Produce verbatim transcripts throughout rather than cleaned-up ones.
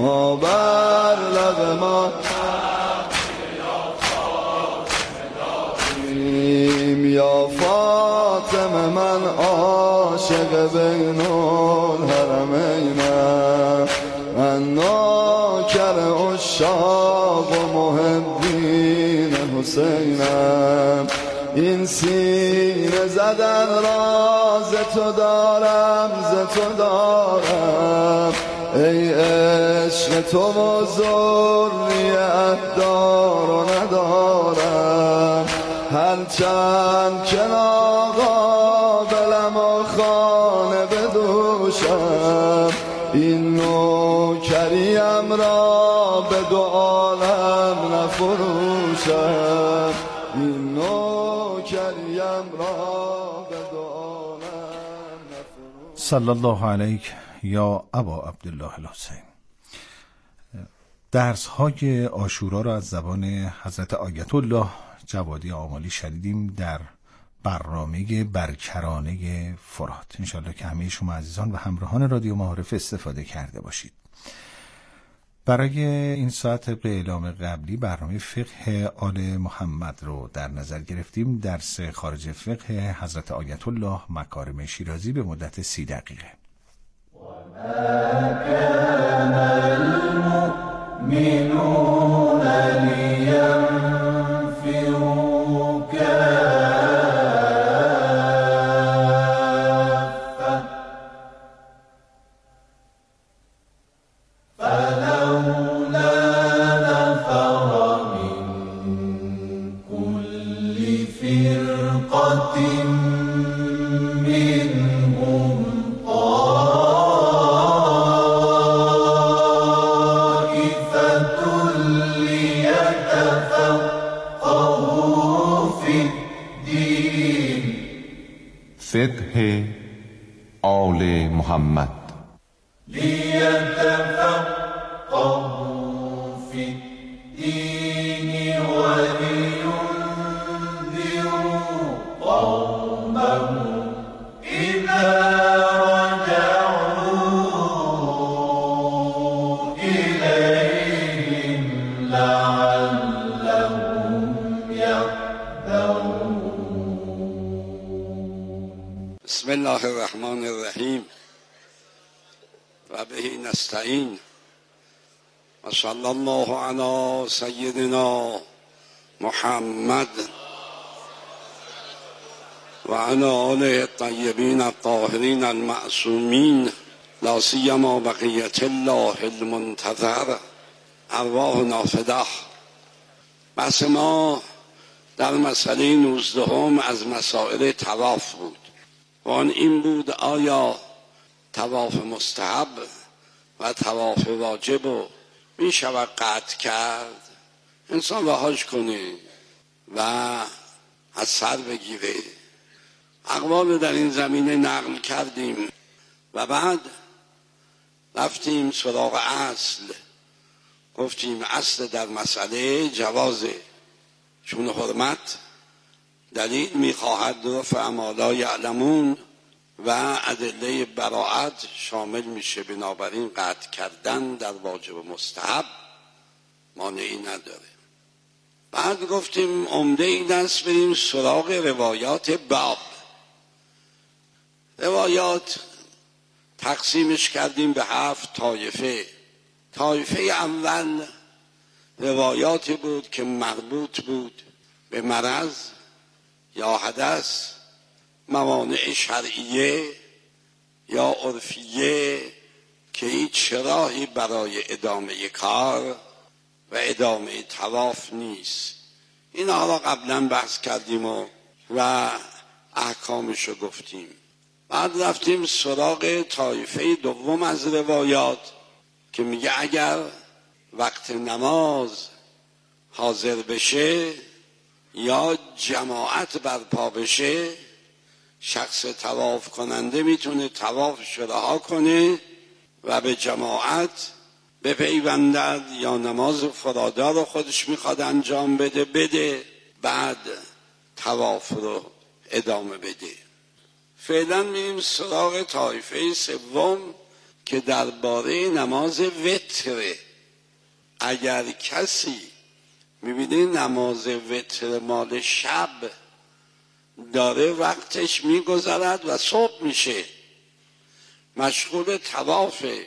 ما بر لب ما یا فاطمه من عاشق بین الحرمینم، من نوکر عشاق و محبین حسینم. این سینه زدن را ز تو دارم ز تو دارم، ای عشق تو و ذریت دار و ندارم. هرچند که ناقابلم و خانه بدوشم، این نوکریم را به دو عالم نفروشم، این نوکریم را به دو عالم نفروشم. صلی الله علیک یا ابا عبدالله الحسین. درس های عاشورا را از زبان حضرت آیت الله جوادی آمالی شنیدیم در برنامه برکرانه فرات. انشالله که همه شما عزیزان و همراهان رادیو معارف استفاده کرده باشید. برای این ساعت طبق اعلام قبلی برنامه فقه آل محمد رو در نظر گرفتیم. درس خارج فقه حضرت آیت الله مکارم شیرازی به مدت سی دقیقه. وما كان المؤمنون لينفروا كافة فلولا نفر من كل فرقة منهم فقه آل محمد لیتفقهوا فی الدین ولینذروا قومهم اذا رجعوا الیهم لعلهم یحذرون. بسم الله الرحمن الرحیم و به نستعین و صلی الله علی سیدنا محمد و علی آله الطیبین الطاهرین المعصومین، لا سیما بقیة الله المنتظر، ارواحنا فداه. بحث ما در مسئله نوزدهم از مسائل طواف بود و آن این بود: آیا طواف مستحب و طواف واجب رو می شود قطع کرد؟ انسان رهاش کنه و از سر بگیره. اقوال در این زمینه نقل کردیم و بعد رفتیم سراغ اصل. گفتیم اصل در مسئله جوازه، چون حرمت دلیل میخواهد رفع ما لا یعلمون و ادله براعت شامل میشه، بنابراین قطع کردن در واجب و مستحب مانعی نداره. بعد گفتیم عمده این است بریم سراغ روایات باب. روایات تقسیمش کردیم به هفت طایفه. طایفه اول روایاتی بود که مربوط بود به مرض یا حدث، موانع شرعیه یا عرفیه که هیچ راهی برای ادامه کار و ادامه طواف نیست. اینها را قبلا بحث کردیم و, و احکامش رو گفتیم. بعد رفتیم سراغ طایفه دوم از روایات که میگه اگر وقت نماز حاضر بشه یا جماعت برپا بشه، شخص طواف کننده میتونه طوافش رها کنه و به جماعت بپیوندد یا نماز فرادا رو خودش میخواد انجام بده بده بعد طواف رو ادامه بده. فعلا میریم سراغ طایفه سوم که درباره نماز وتر اگر کسی میبینه نماز وتر مال شب داره وقتش میگذرد و صبح میشه مشغول طوافه،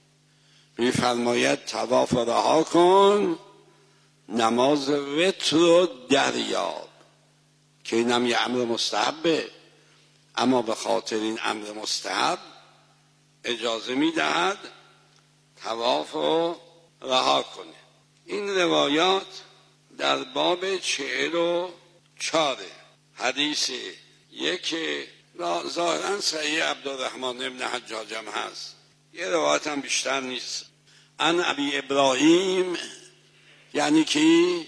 میفرماید طواف رها کن، نماز وتر رو دریاب، که اینم یه امر مستحبه، اما به خاطر این امر مستحب اجازه میدهد طواف رو رها کنه. این روایات در باب چهل و چاره حدیث یک ظاهرا صحیح عبدالرحمن بن حجاج هم هست، یه روایت هم بیشتر نیست. ان ابی ابراهیم، یعنی کی؟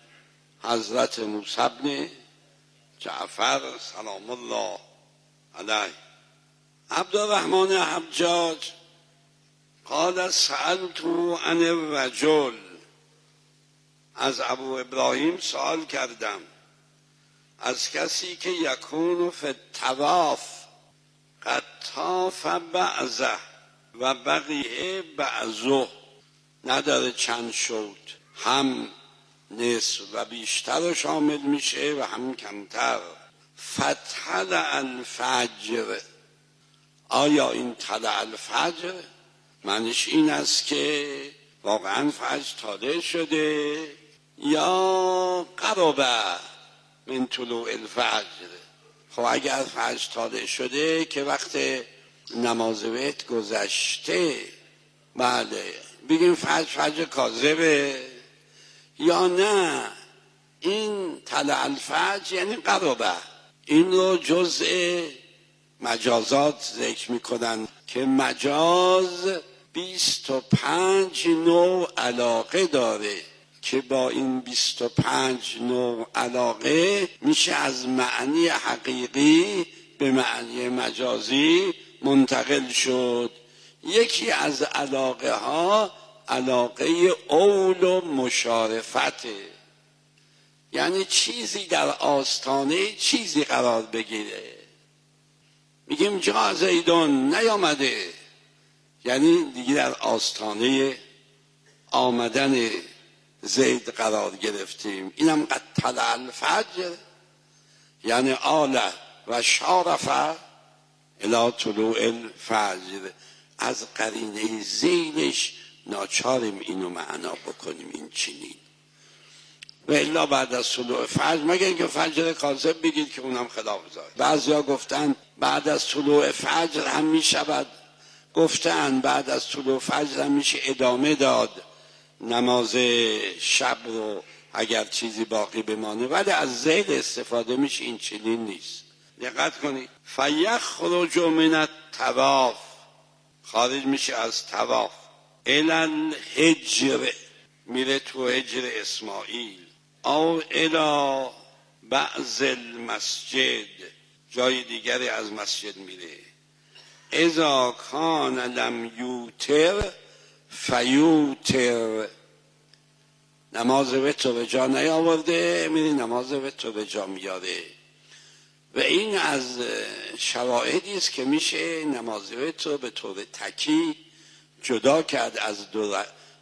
حضرت موسی بن جعفر سلام الله علیه. عبدالرحمن حجاج قال سألت عن الرجل، از ابو ابراهیم سوال کردم از کسی که یکون فی الطواف قد طاف بعضه و بقیه بعضه، نداره چند شد، هم نصف و بیشتر رو شامل میشه و هم کمتر. فطلع الفجر، آیا این طلع الفجر معنیش این است که واقعا فجر طالع شده یا قربه من طلوع الفجر؟ خب اگر فجر طالع شده که وقت نماز وتر گذشته، بله بگیم فجر فجر کاذبه، یا نه این طلع الفجر یعنی قربه. این رو جزء مجازات ذکر میکنن که مجاز بیست و پنج نوع علاقه داره که با این بیست و پنج نوع علاقه میشه از معنی حقیقی به معنی مجازی منتقل شد. یکی از علاقه ها علاقه اول و مشارفته، یعنی چیزی در آستانه چیزی قرار بگیره. میگیم جا زیدون نیامده، یعنی دیگه در آستانه آمدن زید قرار گرفتیم. اینم قد طلع الفجر یعنی آله و شارفه الی طلوع الفجر. از قرینه زیلش ناچاریم اینو معنا بکنیم این چنین، و الا بعد از طلوع فجر، مگر اینکه فجر کاذب بگید که اونم خلاف ظاهر. بعضیا گفتن بعد از طلوع فجر هم می شود، گفتن بعد از طلوع فجر هم میشه ادامه داد نماز شب رو اگر چیزی باقی بمانه، ولی از زید استفاده میشه، این چنین نیست. دقت کنید. فیخرج من الطواف، خارج میشه از طواف، الی الحجر، میره تو حجر اسماعیل، او الی بعض المسجد، جای دیگری از مسجد میره. اذا کان لم یوتر فیوتر، نماز وتر به جا نیاورده میری نماز وتر به جا میاره. و این از شواهدی است که میشه نماز وتر به طور تکی جدا کرد از دو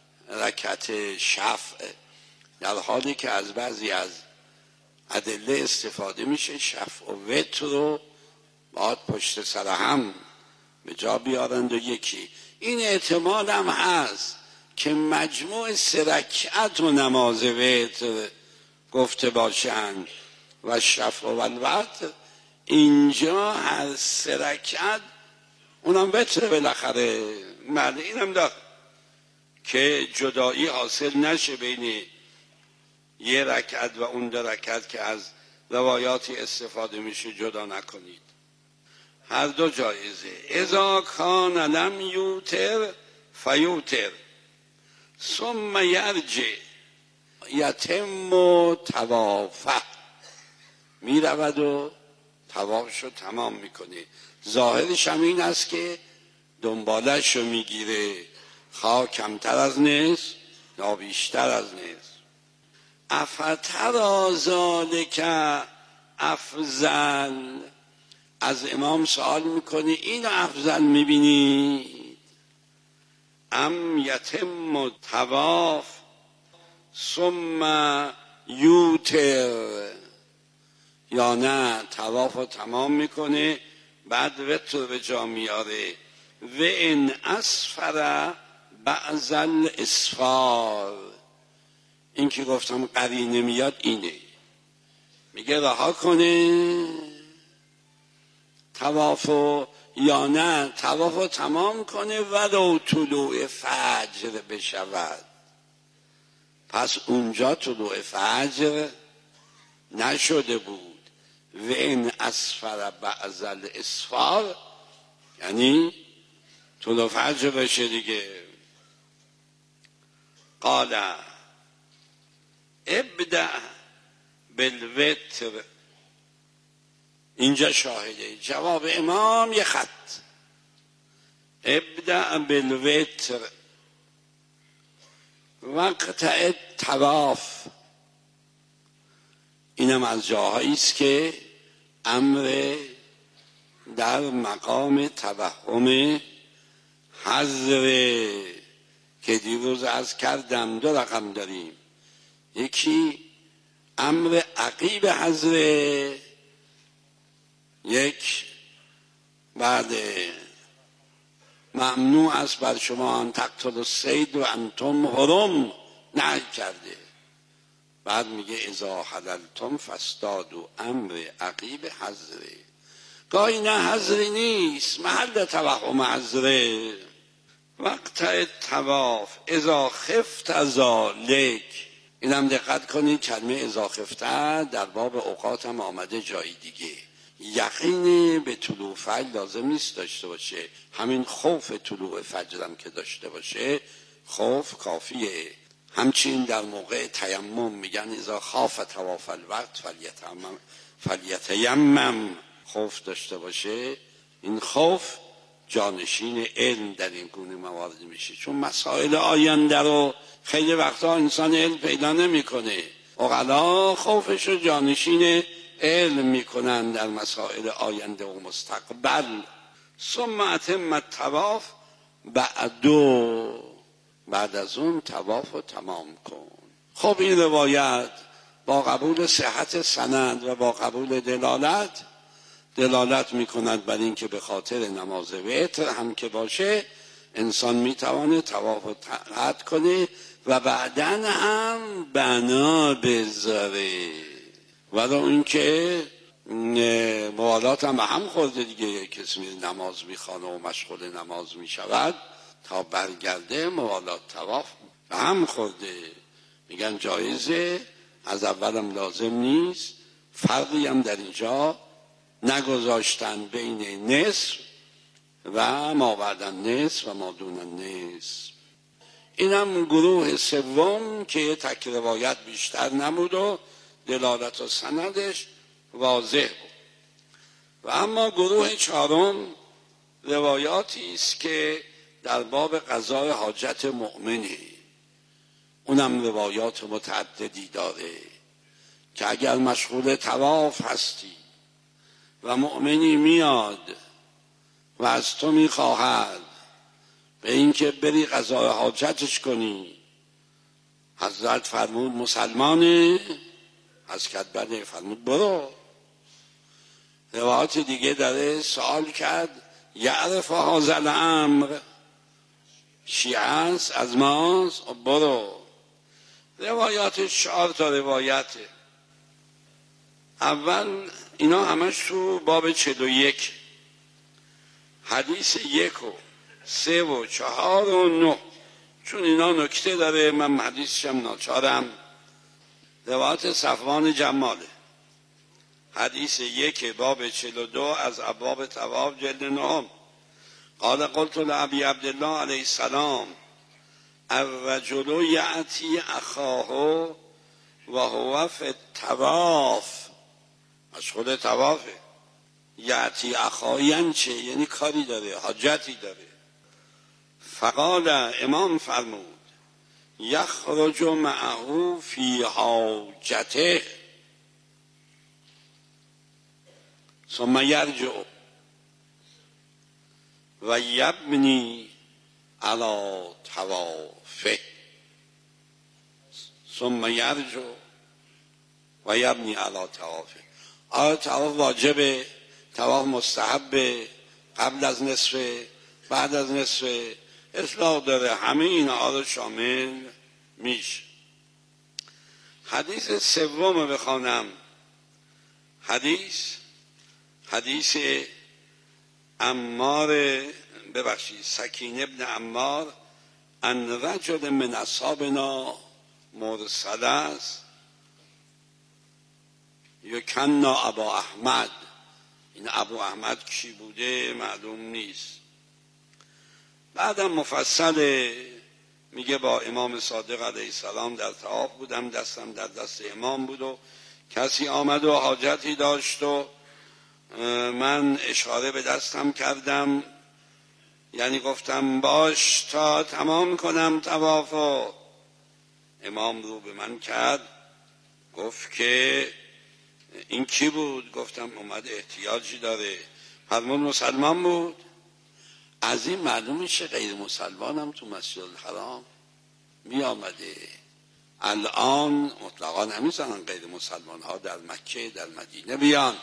رکعت شفع، در حالی که از بعضی از ادله استفاده میشه شفع و وتر رو باید پشت سر هم به جا بیارند و یکی. این احتمال هم هست که مجموع سه رکعت و نماز وتر گفته باشند و شفع و الوتر، اینجا هر سه رکعت اونم وتر بالاخره، معنی اینم داره که جدایی حاصل نشه بین یه رکعت و اون دو رکعت که از روایاتی استفاده میشه جدا نکنید، هر دو جایزه. اذا کان لم یوتر فیوتر ثم یرجع یتم طوافه، میرود و طوافش رو تمام میکنه. ظاهرش هم این است که دنبالش رو میگیره، خواه کمتر از نصف یا بیشتر از نصف. افترا ذالک افضل، از امام سوال میکنه این افضل میبینی؟ ام یتم طواف ثم یوتر، یا نه طواف رو تمام میکنه بعد وتر به جا میاره. و ان اسفر بعض الاسفار، این که گفتم قرینه میاد اینه، میگه رها کنه طوافو یا نه طوافو تمام کنه ولو طلوع فجر بشود. پس اونجا طلوع فجر نشده بود. و این اسفر بعض الاسفار یعنی طلوع فجر بشه دیگه. قال ابدأ بالوتر، اینجا شاهده جواب امام یه خط. ابدأ بالوتر وقت طواف، اینم از جاهایی است که امر در مقام توهم حذر که دیروز عرض کردم دو رقم داریم. یکی امر عقیب حذر، یک بعد ممنوع است بر شما ان تقتلوا الصید و انتم حرم نهی کرده. بعد میگه اذا حللتم فاصطادوا، امر عقیب حذر. گاهی نه حذری نیست، محل توهم حذره. وقت طواف اذا خفت ذلک، اینم دقت کنید کلمه اذا خفت در باب اوقات هم آمده جای دیگه. یقین به طلوع فجر لازم نیست داشته باشه، همین خوف طلوع فجر هم که داشته باشه خوف کافیه. همچنین در موقع تیمم میگن اذا خاف طواف الوقت فلیتیمم فلیتیمم، خوف داشته باشه. این خوف جانشین علم در این گونه موارد میشه، چون مسائل آینده رو خیلی وقتا انسان علم پیدا نمیکنه. عقلا خوفش رو جانشین علم میکنن در مسائل آینده و مستقبل. ثم اتم الطواف بعدو، بعد از اون طواف رو تمام کن. خب این روایت با قبول صحت سند و با قبول دلالت دلالت میکند بر این که به خاطر نماز وتر هم که باشه انسان میتوانه طواف رو قطع کنه و بعداً هم بنا بذاره. ولی این که موالات هم به هم خورده دیگه، کسی می نماز میخوانه و مشغول نماز میشود تا برگرده موالات طواف به هم خورده. میگن جایزه، از اولم لازم نیست. فرقی هم در اینجا نگذاشتن بین نصف و ما بعد نصف و ما دون نصف. اینم گروه سوم که تک روایت بیشتر نمود و دلالت و سندش واضح بود. و اما گروه چهارم روایاتی است که در باب قضای حاجت مؤمنه. اونم روایات متعددی داره که اگر مشغول طواف هستی و مؤمنی میاد و از تو میخواهد به اینکه بری قضای حاجتش کنی، حضرت فرمود مسلمانه؟ از کرد بله، فرمود برو. روایت دیگه داره سوال کرد یعرف هذا الامر، شیعه است از ماست، برو. روایات چهار تا روایته. اول اینا همش تو باب چهل و یک، حدیث یک و سه و چهار و نه، چون اینا نکته داره من حدیثشم ناچارم. روایت صفوان جماله، حدیث یک باب چهل و دو از ابواب طواف جلد نهم. قال قلت لأبی عبدالله علیه السلام الرجل یأتی اخاه و هو فی الطواف، مشغول طوافه. یأتی اخاه یعنی چه؟ یعنی کاری داره، حاجتی داره. فقال، امام فرمود یخرج معه فی حاجته ثم یرجع و یبنی علی توافه ثم یرجو و یبنی علی توافه. آیا تواف واجبه؟ تواف مستحبه؟ قبل از نصفه؟ بعد از نصفه؟ اطلاق داره. همه اینها رو شامل میشه. حدیث سوم بخوانم. حدیث حدیث عمار ببخشید سکین ابن عمار ان رجل من اصحابنا مرسل است یکنا ابا احمد. این ابو احمد کی بوده معلوم نیست. بعدم مفصل میگه با امام صادق علیه السلام در طواف بودم، دستم در دست امام بود و کسی آمد و حاجتی داشت و من اشاره به دستم کردم، یعنی گفتم باش تا تمام کنم طوافو. امام رو به من کرد، گفت که این کی بود؟ گفتم اومد احتیاجی داره. فرمود مسلمان بود. از این معلوم میشه غیر مسلمان هم تو مسجد الحرام می آمده. الان مطلقا نمیزنن غیر مسلمان ها در مکه در مدینه بیان.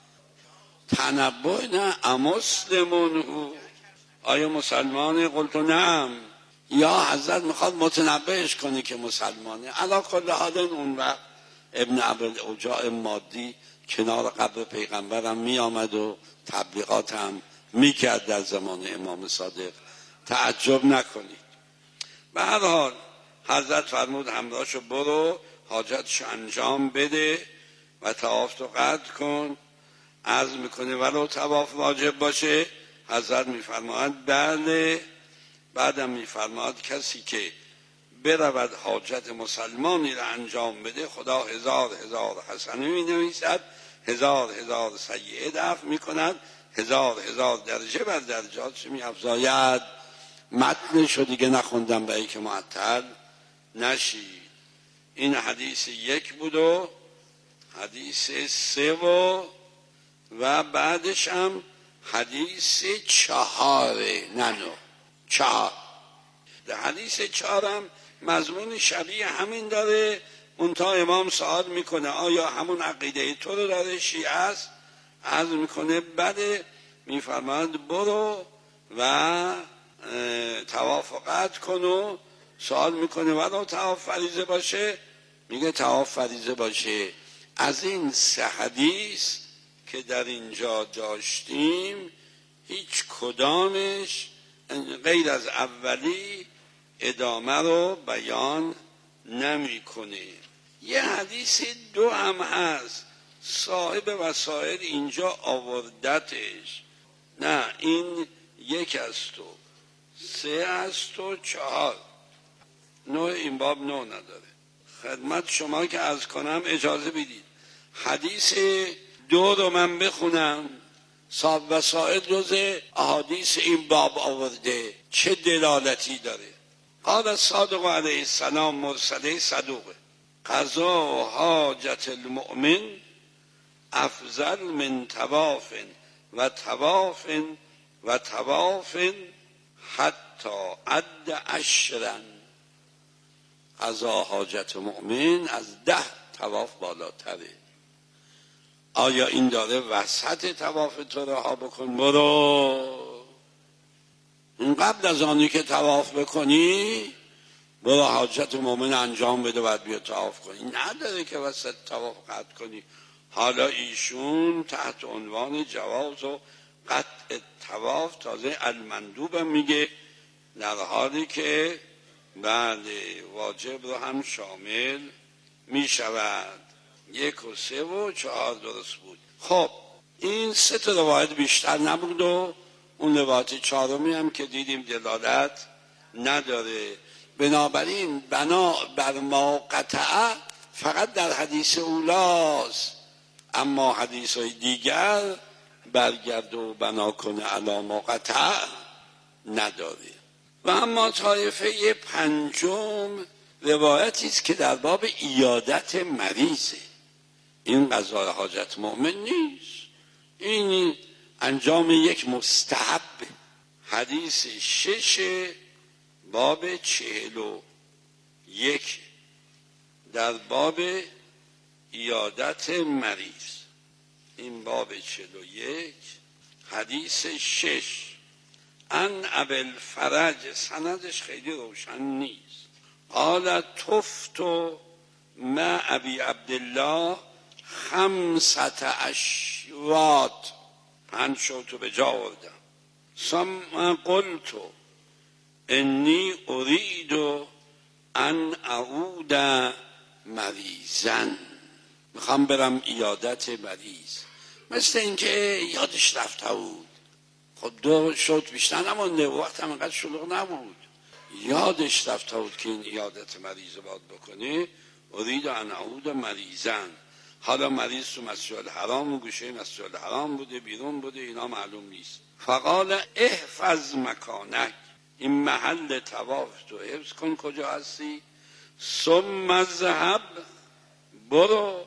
تنبؤ نه امسلمون هو، آیا مسلمانه؟ قلت نعم. یا حضرت میخواد متنبئش کنی که مسلمانه. علی کل حال اون وقت ابن ابوالعجاء مادی کنار قبر پیغمبرم می آمد و تبلیغات هم می کرد در زمان امام صادق. تعجب نکنید. به هر حال حضرت فرمود همراهشو برو حاجتشو انجام بده و طواف رو قطع کن. عرض میکنه ولو طواف واجب باشه؟ حضرت میفرماید بله. بعدم میفرماید کسی که برود حاجت مسلمانی را انجام بده خدا هزار هزار حسنه می نویسد، هزار هزار سیئه دفع می کند، هزار هزار درجه بر درجاتش می افزاید. متنش رو دیگه نخوندم برای که معطل نشی. این حدیث یک بود و حدیث سه و و بعدش هم حدیث چهاره نه نو چهار. در حدیث چهارم مضمون شبیه همین داره. منتها امام سوال میکنه آیا همون عقیده تو رو داره شیعه است؟ عرض میکنه بله. میفرماید برو و طواف قطع کن و سوال میکنه ولو طواف فریضه باشه؟ میگه طواف فریضه باشه. از این سه حدیث که در اینجا داشتیم هیچ کدامش غیر از اولی ادامه رو بیان نمیکنه. یه حدیث دو هم هست صاحب وسائل اینجا آوردتش. نه این یک است و سه است و چهار. نوع این باب نوع نداره. خدمت شما که عرض کنم اجازه بدید حدیث دو رو من بخونم. صاحب وسائل جز احادیث این باب آورده چه دلالتی داره. قال الصادق علیه السلام مرسله صدوقه قضا حاجت المؤمن افضل من طواف و طواف و طواف حتی عد عشرا. قضا حاجت مؤمن از ده طواف بالاتره. آیا این داره وسط طواف تو رها بکن برو؟ این قبل از آنی که طواف بکنی برو حاجت مومن انجام بده بعد بیا طواف کنی. نداره که وسط طواف قطع کنی. حالا ایشون تحت عنوان جواز و قطع طواف تازه المندوب میگه، در حالی که بله واجب رو هم شامل میشود. یک و سه و چهار درست بود. خب این سه تا روایت بیشتر نبود و اون روایت چهارمی هم که دیدیم دلالت نداره. بنابراین بنا بر ما قطعه فقط در حدیث اولاست، اما حدیث های دیگر برگرد و بنا کنه علی ما قطعه نداره. و اما طایفه پنجم روایتی است که در باب عیادت مریضه. این قضای حاجت مؤمن نیست، این انجام یک مستحب. حدیث شش باب چهل و یک در باب عیادت مریض. این باب چهل و یک حدیث شش. ان ابوالفرج، سندش خیلی روشن نیست، قال طفت مع ابی عبدالله خمسة اشواط، پنج شوطو به جا آوردم. ثم قلت انی ارید ان اعود مریضا، میخوام برم عیادت مریض. مثل اینکه یادش رفته بود، خب دو شوط بیشتر نمونده، وقت هم اینقدر شلوغ نبود، یادش رفته بود که این عیادت مریض رو باید بکنه. ارید ان اعود مریضا، حالا مریض تو مسجد الحرام و گوشه مسجد الحرام بوده، بیرون بوده، اینا معلوم نیست. فقال احفظ مکانک، این محل طواف تو حفظ کن کجا هستی. ثم اذهب، برو،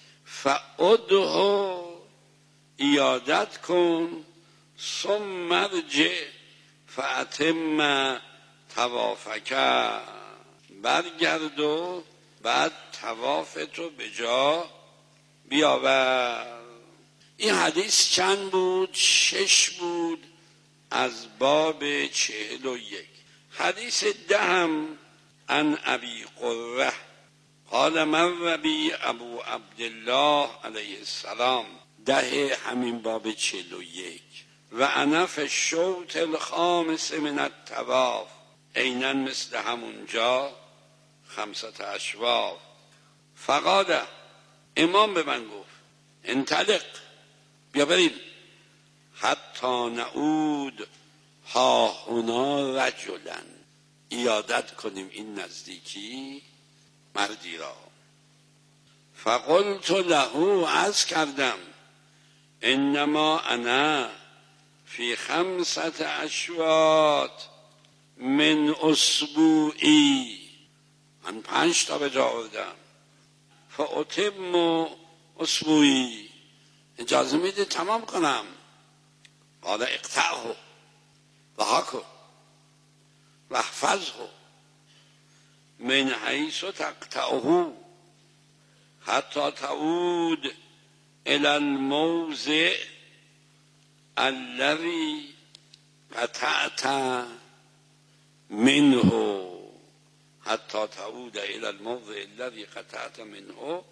فعده، عیادت کن. ثم ارجع فاتم طوافک، برگرد و بعد طوافت رو به جا بیاور. این حدیث چند بود؟ شش بود از باب چهل و یک. حدیث دهم عن ابی قره قال مر بی ابو عبدالله علیه السلام، ده همین باب چهل و یک. و انا فی الشوط الخامس من الطواف، عیناً مثل همونجا خمسة اشواط. فقال، امام به من گفت انطلق، بیا بریم. حتی نعود ها هنا رجلا، عیادت کنیم این نزدیکی مردی را. فقلت له، عرض کردم انما انا فی خمسة اشواط من اسبوعی، من پنج تا به جا آوردم. فاتم اسبوعی، اجازه میده تمام کنم. قال اقطعه، رها کن، واحفظه من حیث تقطعه حتی تعود الى الموضع الذي قطعت منه، حتی تعود الى الموضع الذي قطعت منه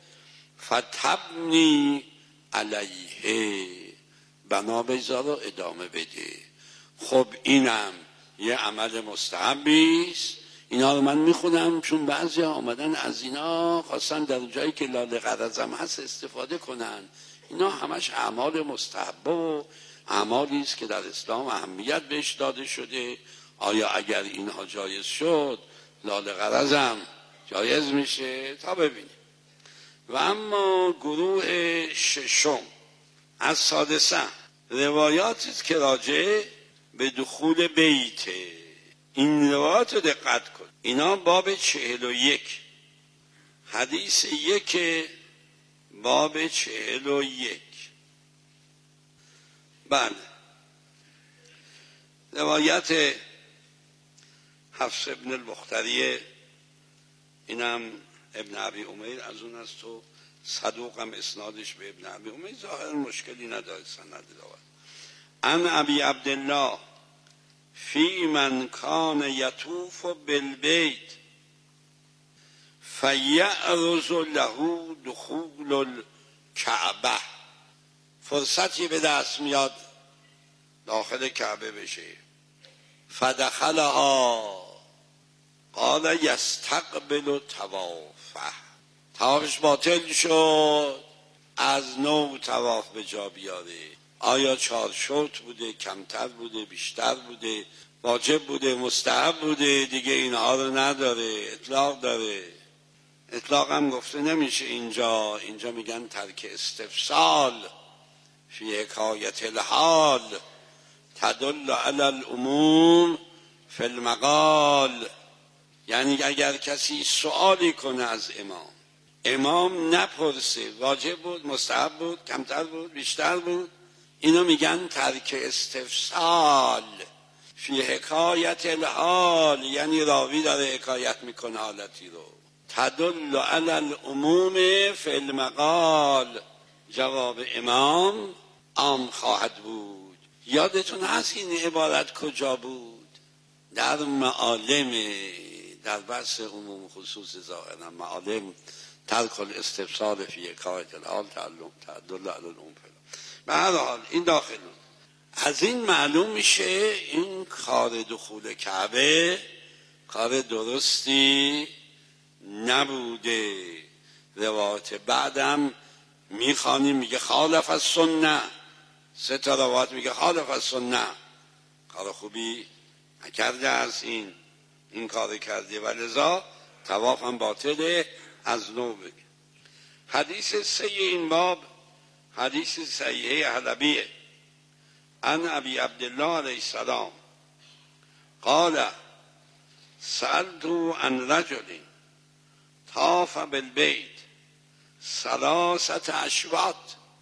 فتبنی علیه، بنا بذار و ادامه بده. خب اینم یه عمل مستحبی است. اینا رو من میخونم چون بعضی آمدن از اینا خواستن در جایی که لاله غرضم هست استفاده کنن. اینا همش اعمال مستحبه و اعمالی است که در اسلام اهمیت بهش داده شده. آیا اگر اینها جایز شد لاله غرضم جایز میشه؟ تا ببینیم. و اما گروه ششم از سادسه، روایاتی است که راجع به دخول بیته. این روایات رو دقت کن. اینا باب چهل و یک، حدیث یک باب چهل و یک. بله، روایت حفص ابن البختریه، اینم ابن ابی امیر از اون است و صدوقم اسنادش به ابن ابی امیر ظاهر مشکلی نداره سند روایت. عن ابی عبدالله فی من کان یطوف بالبیت فیعرض له دخول الکعبه، فرصتی به دست میاد داخل کعبه بشه. فدخلها قال یستقبل طوافه، طوافش باطل شد، از نو طواف به جا بیاره. آیا چهار شوط بوده، کمتر بوده، بیشتر بوده، واجب بوده، مستحب بوده، دیگه اینها رو نداره، اطلاق داره. اطلاق هم گفته نمیشه اینجا. اینجا میگن ترک استفسال فی حکایت الحال تدل علی العموم فی المقال. یعنی اگر کسی سوالی کنه از امام، امام نپرسه واجب بود، مستحب بود، کمتر بود، بیشتر بود، اینو میگن ترک استفسال فی حکایت الحال، یعنی راوی داره حکایت میکنه حالتی رو. تدل علی العموم فی المقال، جواب امام عام خواهد بود. یادتون هست این عبارت کجا بود؟ در معالم، در بحث عموم خصوص ظاهرا معالم ترک الاستفسار فی حکایت الحال تدل علی العموم. به هر حال این داخل از این معلوم میشه این کار دخول کعبه کار درستی نبوده. روایت بعدم میخوانیم میگه خالف السنه، سه تا روایت میگه خالف السنه، کار خوبی نکرده است، این این کار کرده و لذا طواف هم باطله. از نو بگه. حدیث سه این باب حدیث صحیح حلبیه عن ابی عبدالله علیه السلام قال سألت عن رجل طاف بالبيت ثلاثة أشواط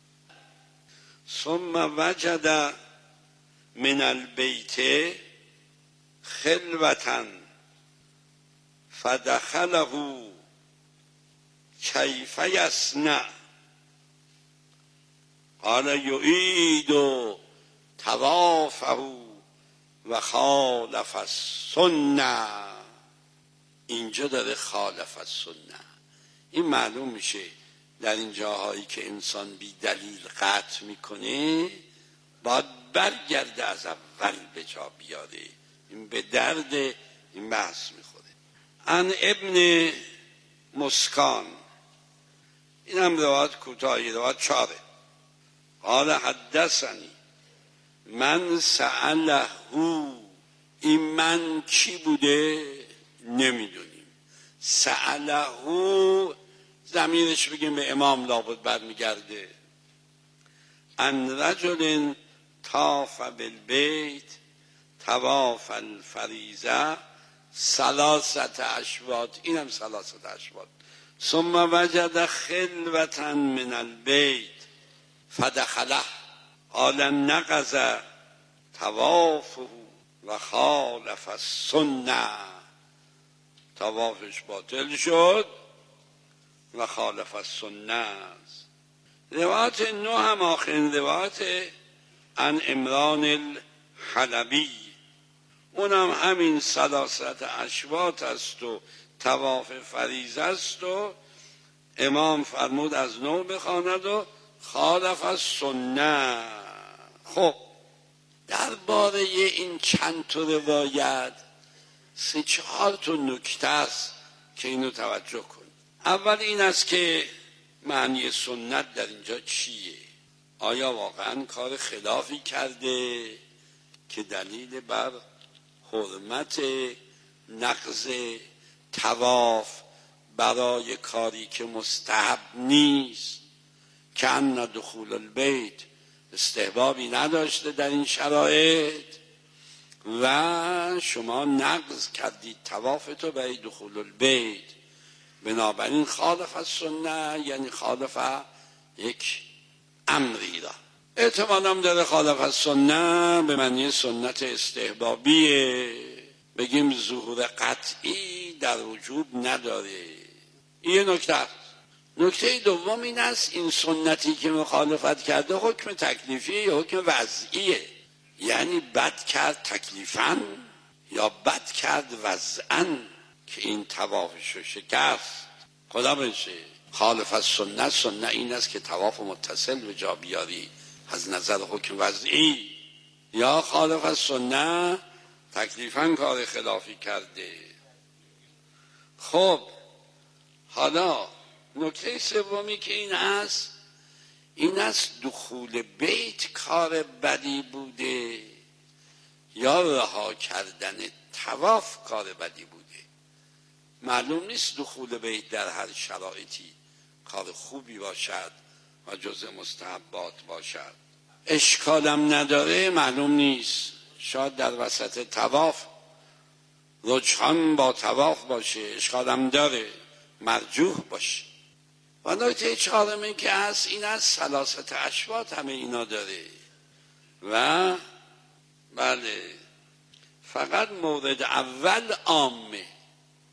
ثم وجد من البيت خلوة فدخله كيف يصنع؟ قال يعيد طوافه و خالف السنه. اینجا داره خالف السنه. این معلوم میشه در این جاهایی که انسان بی دلیل قطع میکنه باید برگرده از اول به جا بیاره. این به درد این بحث میخوره. عن ابن مسکان، این هم روایت کوتاهی، روایت چاره. قال حدثنی من سأله، این من کی بوده نمیدونیم. سأله ضمیرش بگیم به امام لابد برمیگرده. ان رجل طاف بالبیت طواف الفریضه ثلاثه اشواط، اینم ثلاثه اشواط. ثم وجد خلوة من البیت فدخله قال نقض طوافه و خالف السنه. طوافش باطل شد و خالف السنه است. روایت نو هم آخرین روایت عن عمران الحلبی، اونم همین ثلاثه اشواط است و طواف فریضه است و امام فرمود از نو بخواند و خالف السنه. خب درباره این چند تا روایت سه چهار تا نکته است که اینو توجه کن. اول این است که معنی سنت در اینجا چیه؟ آیا واقعا کار خلافی کرده که دلیل بر حرمت نقض طواف برای کاری که مستحب نیست، که ان دخول البیت استحبابی نداشته در این شرایط و شما نقض کردید طوافتو برای دخول البیت، بنابراین خالف السنه یعنی خالف یک امری را. احتمال هم داره خالف السنه به معنی سنت استحبابیه، بگیم ظهور قطعی در وجود نداره. این نکته است. نکته دوم این است این سنتی که مخالفت کرده حکم تکلیفیه یا حکم وضعیه، یعنی بد کرد تکلیفاً یا بد کرد وضعاً که این طوافش رو شکست. خدا بشه خالف السنه، سنه این است که طواف متصل به جا بیاری از نظر حکم وضعی، یا خالف السنه تکلیفاً کار خلافی کرده. خب حالا نکته سومی که این است این است دخول بیت کار بدی بوده یا رها کردن طواف کار بدی بوده. معلوم نیست دخول بیت در هر شرایطی کار خوبی باشد و جزء مستحبات باشد. اشکالم نداره، معلوم نیست، شاید در وسط طواف رجحان با طواف باشه، اشکالم داره، مرجوح باشه. و نکته چهارمی که هست این از ثلاثه اشواط همه اینا داره و بله فقط مورد اول عامه،